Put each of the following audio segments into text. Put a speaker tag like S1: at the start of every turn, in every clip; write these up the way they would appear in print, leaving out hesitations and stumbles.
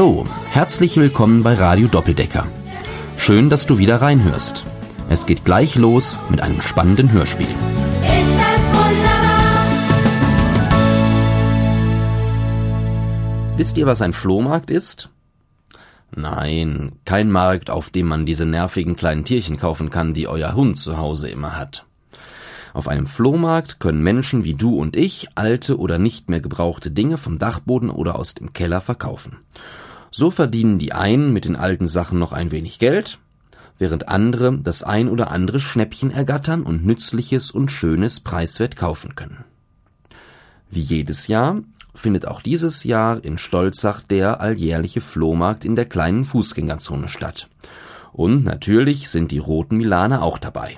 S1: Hallo, herzlich willkommen bei Radio Doppeldecker. Schön, dass du wieder reinhörst. Es geht gleich los mit einem spannenden Hörspiel.
S2: Ist das wunderbar?
S1: Wisst ihr, was ein Flohmarkt ist? Nein, kein Markt, auf dem man diese nervigen kleinen Tierchen kaufen kann, die euer Hund zu Hause immer hat. Auf einem Flohmarkt können Menschen wie du und ich alte oder nicht mehr gebrauchte Dinge vom Dachboden oder aus dem Keller verkaufen. So verdienen die einen mit den alten Sachen noch ein wenig Geld, während andere das ein oder andere Schnäppchen ergattern und Nützliches und Schönes preiswert kaufen können. Wie jedes Jahr findet auch dieses Jahr in Stolzach der alljährliche Flohmarkt in der kleinen Fußgängerzone statt. Und natürlich sind die roten Milaner auch dabei.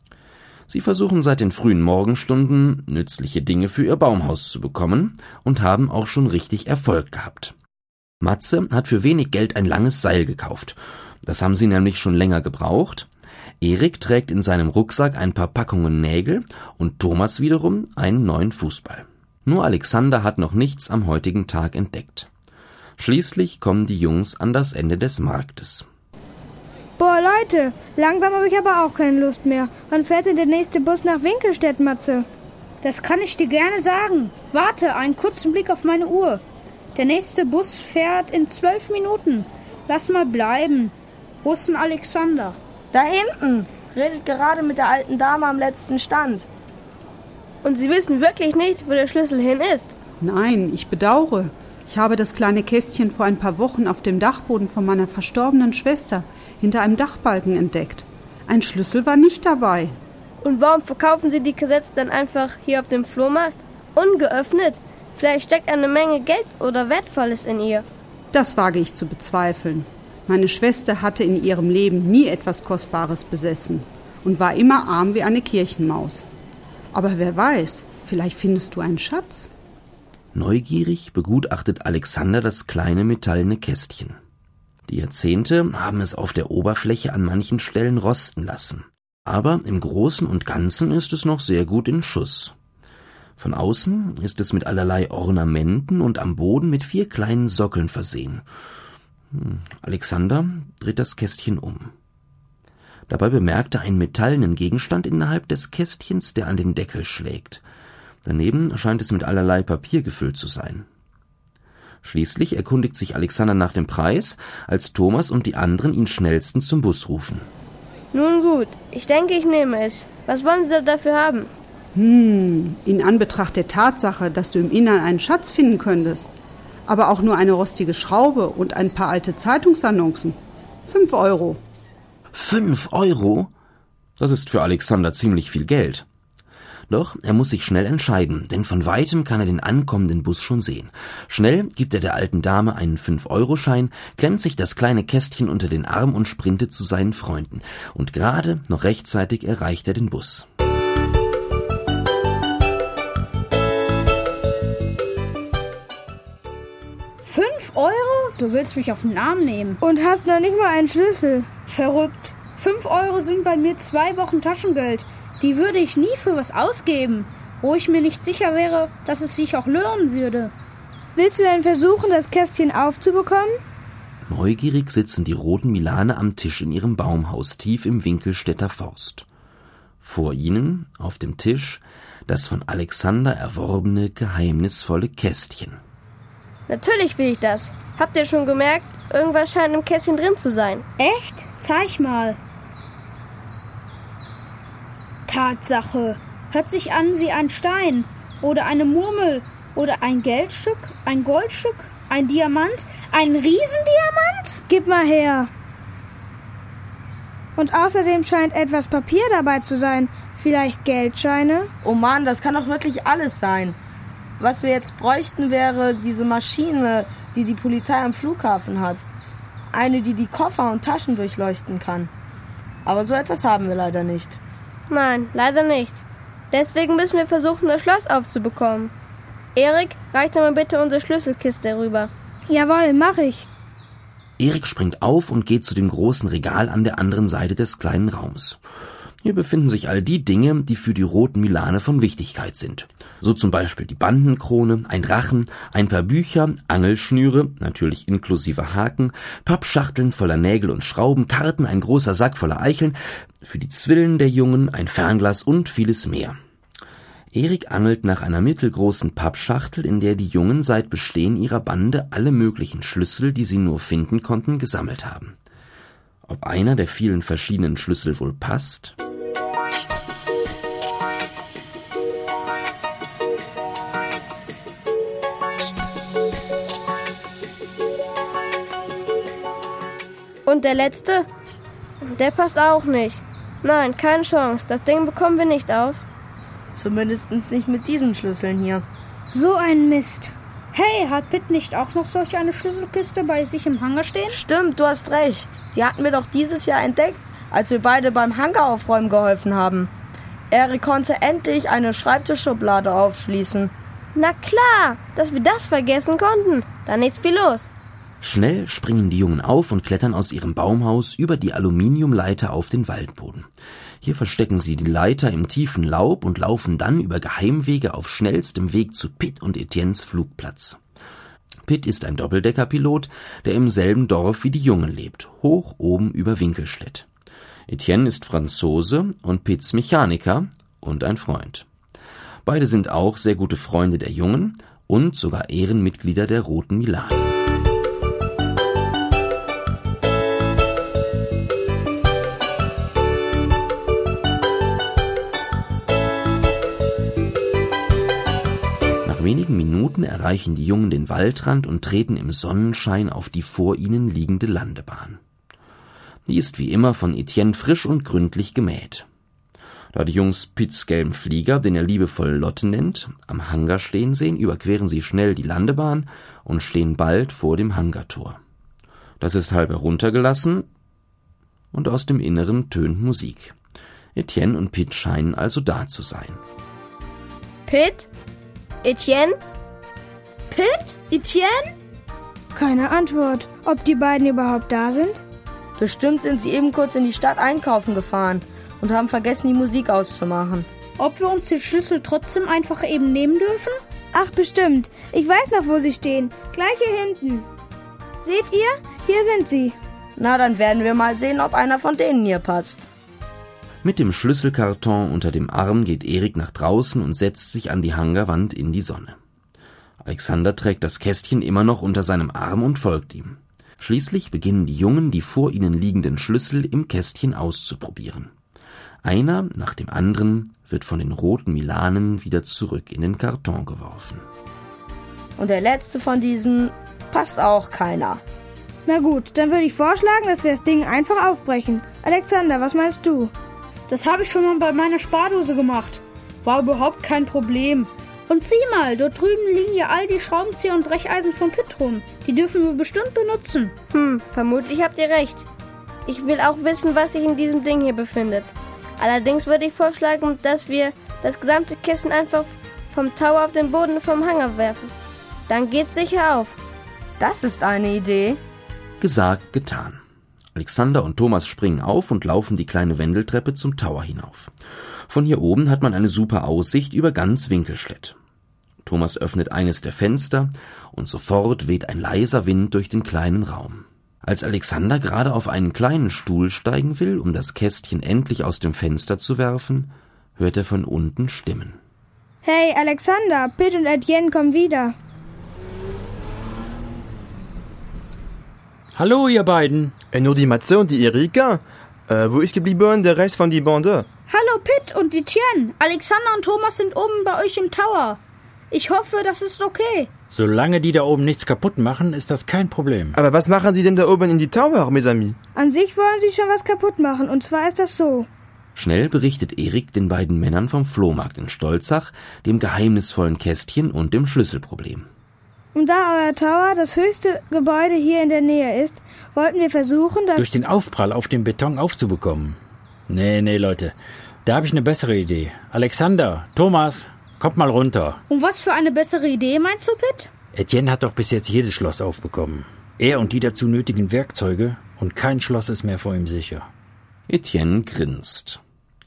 S1: Sie versuchen seit den frühen Morgenstunden, nützliche Dinge für ihr Baumhaus zu bekommen und haben auch schon richtig Erfolg gehabt. Matze hat für wenig Geld ein langes Seil gekauft. Das haben sie nämlich schon länger gebraucht. Erik trägt in seinem Rucksack ein paar Packungen Nägel und Thomas wiederum einen neuen Fußball. Nur Alexander hat noch nichts am heutigen Tag entdeckt. Schließlich kommen die Jungs an das Ende des Marktes.
S3: Boah, Leute, langsam habe ich aber auch keine Lust mehr. Wann fährt denn der nächste Bus nach Winkelstedt, Matze?
S4: Das kann ich dir gerne sagen. Warte, einen kurzen Blick auf meine Uhr. Der nächste Bus fährt in 12 Minuten. Lass mal bleiben. Wo ist denn Alexander?
S5: Da hinten. Redet gerade mit der alten Dame am letzten Stand.
S3: Und Sie wissen wirklich nicht, wo der Schlüssel hin ist?
S6: Nein, ich bedauere. Ich habe das kleine Kästchen vor ein paar Wochen auf dem Dachboden von meiner verstorbenen Schwester hinter einem Dachbalken entdeckt. Ein Schlüssel war nicht dabei.
S3: Und warum verkaufen Sie die Kassetten dann einfach hier auf dem Flohmarkt? Ungeöffnet? Vielleicht steckt eine Menge Geld oder Wertvolles in ihr.
S6: Das wage ich zu bezweifeln. Meine Schwester hatte in ihrem Leben nie etwas Kostbares besessen und war immer arm wie eine Kirchenmaus. Aber wer weiß, vielleicht findest du einen Schatz.
S1: Neugierig begutachtet Alexander das kleine metallene Kästchen. Die Jahrzehnte haben es auf der Oberfläche an manchen Stellen rosten lassen. Aber im Großen und Ganzen ist es noch sehr gut in Schuss. Von außen ist es mit allerlei Ornamenten und am Boden mit 4 kleinen Sockeln versehen. Alexander dreht das Kästchen um. Dabei bemerkt er einen metallenen Gegenstand innerhalb des Kästchens, der an den Deckel schlägt. Daneben scheint es mit allerlei Papier gefüllt zu sein. Schließlich erkundigt sich Alexander nach dem Preis, als Thomas und die anderen ihn schnellstens zum Bus rufen.
S3: Nun gut, ich denke, ich nehme es. Was wollen Sie dafür haben?
S6: In Anbetracht der Tatsache, dass du im Innern einen Schatz finden könntest, aber auch nur eine rostige Schraube und ein paar alte Zeitungsannoncen. 5 €.
S1: 5 €? Das ist für Alexander ziemlich viel Geld. Doch er muss sich schnell entscheiden, denn von weitem kann er den ankommenden Bus schon sehen. Schnell gibt er der alten Dame einen 5-Euro-Schein, klemmt sich das kleine Kästchen unter den Arm und sprintet zu seinen Freunden. Und gerade noch rechtzeitig erreicht er den Bus.
S4: €5? Du willst mich auf den Arm nehmen.
S3: Und hast noch nicht mal einen Schlüssel.
S4: Verrückt. 5 € sind bei mir 2 Wochen Taschengeld. Die würde ich nie für was ausgeben, wo ich mir nicht sicher wäre, dass es sich auch lohnen würde.
S3: Willst du denn versuchen, das Kästchen aufzubekommen?
S1: Neugierig sitzen die roten Milaner am Tisch in ihrem Baumhaus tief im Winkelstädter Forst. Vor ihnen, auf dem Tisch, das von Alexander erworbene, geheimnisvolle Kästchen.
S3: Natürlich will ich das. Habt ihr schon gemerkt? Irgendwas scheint im Kästchen drin zu sein.
S4: Echt? Zeig mal. Tatsache. Hört sich an wie ein Stein oder eine Murmel oder ein Geldstück, ein Goldstück, ein Diamant, ein Riesendiamant?
S3: Gib mal her. Und außerdem scheint etwas Papier dabei zu sein. Vielleicht Geldscheine?
S5: Oh Mann, das kann doch wirklich alles sein. Was wir jetzt bräuchten, wäre diese Maschine, die die Polizei am Flughafen hat. Eine, die die Koffer und Taschen durchleuchten kann. Aber so etwas haben wir leider nicht.
S3: Nein, leider nicht. Deswegen müssen wir versuchen, das Schloss aufzubekommen. Erik, reich doch mal bitte unsere Schlüsselkiste rüber. Jawohl, mach ich.
S1: Erik springt auf und geht zu dem großen Regal an der anderen Seite des kleinen Raums. Hier befinden sich all die Dinge, die für die roten Milane von Wichtigkeit sind. So zum Beispiel die Bandenkrone, ein Drachen, ein paar Bücher, Angelschnüre, natürlich inklusive Haken, Pappschachteln voller Nägel und Schrauben, Karten, ein großer Sack voller Eicheln, für die Zwillen der Jungen, ein Fernglas und vieles mehr. Erik angelt nach einer mittelgroßen Pappschachtel, in der die Jungen seit Bestehen ihrer Bande alle möglichen Schlüssel, die sie nur finden konnten, gesammelt haben. Ob einer der vielen verschiedenen Schlüssel wohl passt?
S3: Und der letzte? Der passt auch nicht. Nein, keine Chance. Das Ding bekommen wir nicht auf.
S5: Zumindest nicht mit diesen Schlüsseln hier.
S4: So ein Mist. Hey, hat Pitt nicht auch noch solch eine Schlüsselkiste bei sich im Hangar stehen?
S5: Stimmt, du hast recht. Die hatten wir doch dieses Jahr entdeckt, als wir beide beim Hangar aufräumen geholfen haben. Erik konnte endlich eine Schreibtischschublade aufschließen.
S3: Na klar, dass wir das vergessen konnten. Dann ist viel los.
S1: Schnell springen die Jungen auf und klettern aus ihrem Baumhaus über die Aluminiumleiter auf den Waldboden. Hier verstecken sie die Leiter im tiefen Laub und laufen dann über Geheimwege auf schnellstem Weg zu Pitt und Etiennes Flugplatz. Pitt ist ein Doppeldeckerpilot, der im selben Dorf wie die Jungen lebt, hoch oben über Winkelschlitt. Etienne ist Franzose und Pitts Mechaniker und ein Freund. Beide sind auch sehr gute Freunde der Jungen und sogar Ehrenmitglieder der Roten Milane. Nach wenigen Minuten erreichen die Jungen den Waldrand und treten im Sonnenschein auf die vor ihnen liegende Landebahn. Die ist wie immer von Etienne frisch und gründlich gemäht. Da die Jungs Pitts gelben Flieger, den er liebevoll Lotte nennt, am Hangar stehen sehen, überqueren sie schnell die Landebahn und stehen bald vor dem Hangartor. Das ist halb heruntergelassen und aus dem Inneren tönt Musik. Etienne und Pitt scheinen also da zu sein.
S3: Pitt? Etienne?
S4: Pitt? Etienne?
S7: Keine Antwort. Ob die beiden überhaupt da sind?
S5: Bestimmt sind sie eben kurz in die Stadt einkaufen gefahren und haben vergessen, die Musik auszumachen.
S4: Ob wir uns den Schlüssel trotzdem einfach eben nehmen dürfen?
S7: Ach, bestimmt. Ich weiß noch, wo sie stehen. Gleich hier hinten. Seht ihr? Hier sind sie.
S5: Na, dann werden wir mal sehen, ob einer von denen hier passt.
S1: Mit dem Schlüsselkarton unter dem Arm geht Erik nach draußen und setzt sich an die Hangarwand in die Sonne. Alexander trägt das Kästchen immer noch unter seinem Arm und folgt ihm. Schließlich beginnen die Jungen, die vor ihnen liegenden Schlüssel im Kästchen auszuprobieren. Einer nach dem anderen wird von den roten Milanen wieder zurück in den Karton geworfen.
S5: Und der letzte von diesen passt auch keiner.
S7: Na gut, dann würde ich vorschlagen, dass wir das Ding einfach aufbrechen. Alexander, was meinst du?
S4: Das habe ich schon mal bei meiner Spardose gemacht. War überhaupt kein Problem. Und sieh mal, dort drüben liegen ja all die Schraubenzieher und Brecheisen von Pitt rum. Die dürfen wir bestimmt benutzen.
S3: Vermutlich habt ihr recht. Ich will auch wissen, was sich in diesem Ding hier befindet. Allerdings würde ich vorschlagen, dass wir das gesamte Kissen einfach vom Tower auf den Boden vom Hangar werfen. Dann geht's sicher auf.
S5: Das ist eine Idee.
S1: Gesagt, getan. Alexander und Thomas springen auf und laufen die kleine Wendeltreppe zum Tower hinauf. Von hier oben hat man eine super Aussicht über ganz Winkelschlitt. Thomas öffnet eines der Fenster und sofort weht ein leiser Wind durch den kleinen Raum. Als Alexander gerade auf einen kleinen Stuhl steigen will, um das Kästchen endlich aus dem Fenster zu werfen, hört er von unten Stimmen.
S7: Hey, Alexander, Pitt und Etienne kommen wieder.
S8: Hallo, ihr beiden.
S9: Nur die Matze und die Erika. Wo ist geblieben der Rest von die Bande?
S4: Hallo Pitt und Etienne. Alexander und Thomas sind oben bei euch im Tower. Ich hoffe, das ist okay.
S8: Solange die da oben nichts kaputt machen, ist das kein Problem.
S9: Aber was machen sie denn da oben in die Tower, mes amis?
S7: An sich wollen sie schon was kaputt machen, und zwar ist das so.
S1: Schnell berichtet Erik den beiden Männern vom Flohmarkt in Stolzach, dem geheimnisvollen Kästchen und dem Schlüsselproblem.
S7: Und da euer Tower das höchste Gebäude hier in der Nähe ist, wollten wir versuchen, das
S8: durch den Aufprall auf dem Beton aufzubekommen. Nee, Leute, da habe ich eine bessere Idee. Alexander, Thomas, kommt mal runter.
S4: Und was für eine bessere Idee meinst du, Pitt?
S8: Etienne hat doch bis jetzt jedes Schloss aufbekommen. Er und die dazu nötigen Werkzeuge und kein Schloss ist mehr vor ihm sicher.
S1: Etienne grinst.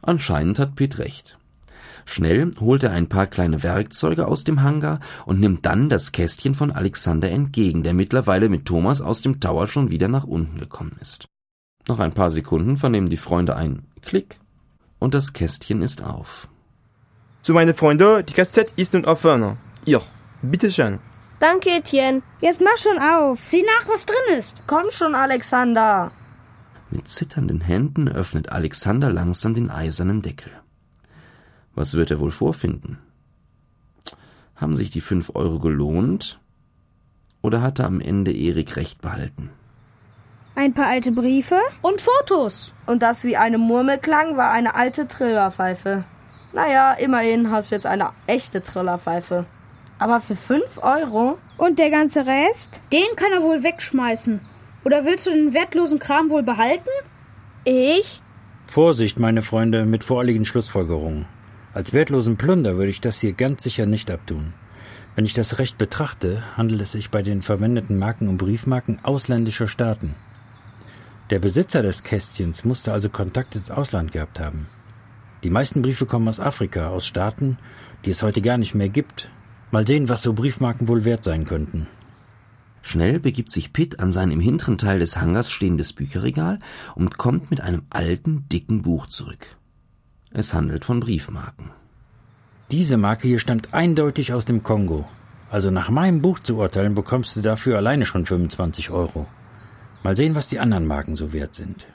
S1: Anscheinend hat Pitt recht. Schnell holt er ein paar kleine Werkzeuge aus dem Hangar und nimmt dann das Kästchen von Alexander entgegen, der mittlerweile mit Thomas aus dem Tower schon wieder nach unten gekommen ist. Nach ein paar Sekunden vernehmen die Freunde ein Klick und das Kästchen ist auf.
S9: So, meine Freunde, die Kassette ist nun offen. Hier, bitteschön.
S3: Danke, Etienne.
S7: Jetzt mach schon auf.
S4: Sieh nach, was drin ist.
S5: Komm schon, Alexander.
S1: Mit zitternden Händen öffnet Alexander langsam den eisernen Deckel. Was wird er wohl vorfinden? Haben sich die 5 Euro gelohnt? Oder hatte am Ende Erik recht behalten?
S7: Ein paar alte Briefe.
S4: Und Fotos.
S5: Und das wie eine Murmel klang, war eine alte Trillerpfeife. Naja, immerhin hast du jetzt eine echte Trillerpfeife. Aber für 5 Euro?
S7: Und der ganze Rest?
S4: Den kann er wohl wegschmeißen. Oder willst du den wertlosen Kram wohl behalten?
S3: Ich?
S8: Vorsicht, meine Freunde, mit voreiligen Schlussfolgerungen. Als wertlosen Plunder würde ich das hier ganz sicher nicht abtun. Wenn ich das recht betrachte, handelt es sich bei den verwendeten Marken um Briefmarken ausländischer Staaten. Der Besitzer des Kästchens musste also Kontakt ins Ausland gehabt haben. Die meisten Briefe kommen aus Afrika, aus Staaten, die es heute gar nicht mehr gibt. Mal sehen, was so Briefmarken wohl wert sein könnten.
S1: Schnell begibt sich Pitt an sein im hinteren Teil des Hangars stehendes Bücherregal und kommt mit einem alten, dicken Buch zurück. Es handelt von Briefmarken.
S8: Diese Marke hier stammt eindeutig aus dem Kongo. Also nach meinem Buch zu urteilen, bekommst du dafür alleine schon 25 Euro. Mal sehen, was die anderen Marken so wert sind.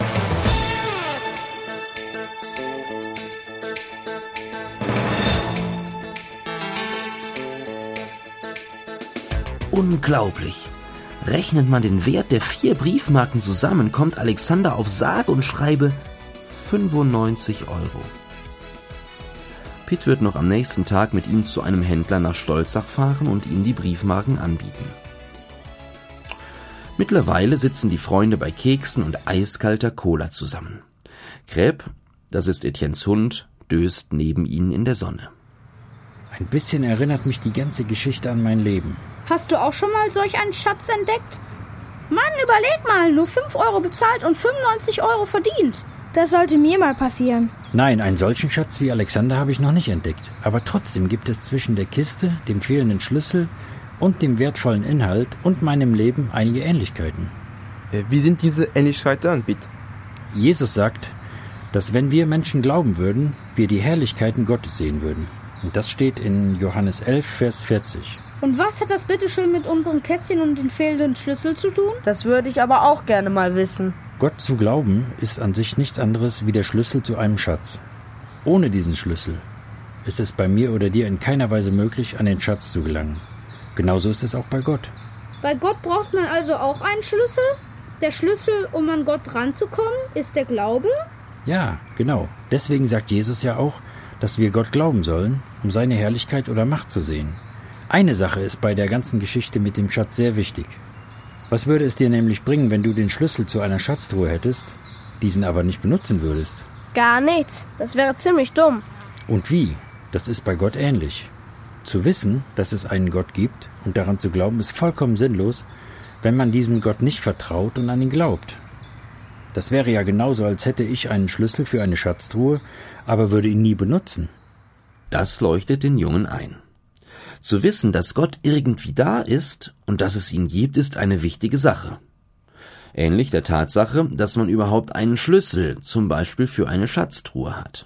S1: Unglaublich! Rechnet man den Wert der 4 Briefmarken zusammen, kommt Alexander auf sage und schreibe 95 Euro. Pitt wird noch am nächsten Tag mit ihm zu einem Händler nach Stolzach fahren und ihm die Briefmarken anbieten. Mittlerweile sitzen die Freunde bei Keksen und eiskalter Cola zusammen. Crêpe, das ist Etiennes Hund, döst neben ihnen in der Sonne.
S8: Ein bisschen erinnert mich die ganze Geschichte an mein Leben.
S4: Hast du auch schon mal solch einen Schatz entdeckt? Mann, überleg mal, nur 5 Euro bezahlt und 95 Euro verdient.
S7: Das sollte mir mal passieren.
S8: Nein, einen solchen Schatz wie Alexander habe ich noch nicht entdeckt. Aber trotzdem gibt es zwischen der Kiste, dem fehlenden Schlüssel und dem wertvollen Inhalt und meinem Leben einige Ähnlichkeiten.
S9: Wie sind diese Ähnlichkeiten, Pitt?
S8: Jesus sagt, dass wenn wir Menschen glauben würden, wir die Herrlichkeiten Gottes sehen würden. Und das steht in Johannes 11, Vers 40.
S4: Und was hat das bitteschön mit unseren Kästchen und den fehlenden Schlüssel zu tun?
S5: Das würde ich aber auch gerne mal wissen.
S8: Gott zu glauben ist an sich nichts anderes wie der Schlüssel zu einem Schatz. Ohne diesen Schlüssel ist es bei mir oder dir in keiner Weise möglich, an den Schatz zu gelangen. Genauso ist es auch bei Gott.
S4: Bei Gott braucht man also auch einen Schlüssel? Der Schlüssel, um an Gott ranzukommen, ist der Glaube?
S8: Ja, genau. Deswegen sagt Jesus ja auch, dass wir Gott glauben sollen, um seine Herrlichkeit oder Macht zu sehen. Eine Sache ist bei der ganzen Geschichte mit dem Schatz sehr wichtig. Was würde es dir nämlich bringen, wenn du den Schlüssel zu einer Schatztruhe hättest, diesen aber nicht benutzen würdest?
S3: Gar nichts. Das wäre ziemlich dumm.
S8: Und wie? Das ist bei Gott ähnlich. Zu wissen, dass es einen Gott gibt und daran zu glauben, ist vollkommen sinnlos, wenn man diesem Gott nicht vertraut und an ihn glaubt. Das wäre ja genauso, als hätte ich einen Schlüssel für eine Schatztruhe, aber würde ihn nie benutzen.
S1: Das leuchtet den Jungen ein. Zu wissen, dass Gott irgendwie da ist und dass es ihn gibt, ist eine wichtige Sache. Ähnlich der Tatsache, dass man überhaupt einen Schlüssel, zum Beispiel für eine Schatztruhe hat.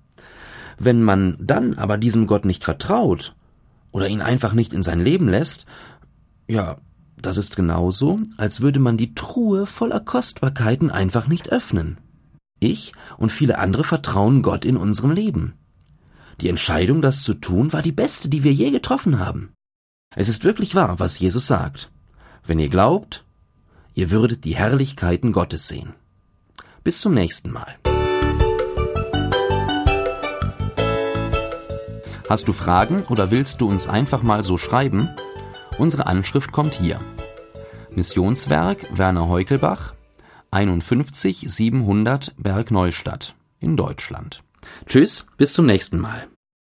S1: Wenn man dann aber diesem Gott nicht vertraut oder ihn einfach nicht in sein Leben lässt, ja, das ist genauso, als würde man die Truhe voller Kostbarkeiten einfach nicht öffnen. Ich und viele andere vertrauen Gott in unserem Leben. Die Entscheidung, das zu tun, war die beste, die wir je getroffen haben. Es ist wirklich wahr, was Jesus sagt. Wenn ihr glaubt, ihr würdet die Herrlichkeiten Gottes sehen. Bis zum nächsten Mal. Hast du Fragen oder willst du uns einfach mal so schreiben? Unsere Anschrift kommt hier. Missionswerk Werner Heukelbach, 51 700 Bergneustadt in Deutschland. Tschüss, bis zum nächsten Mal.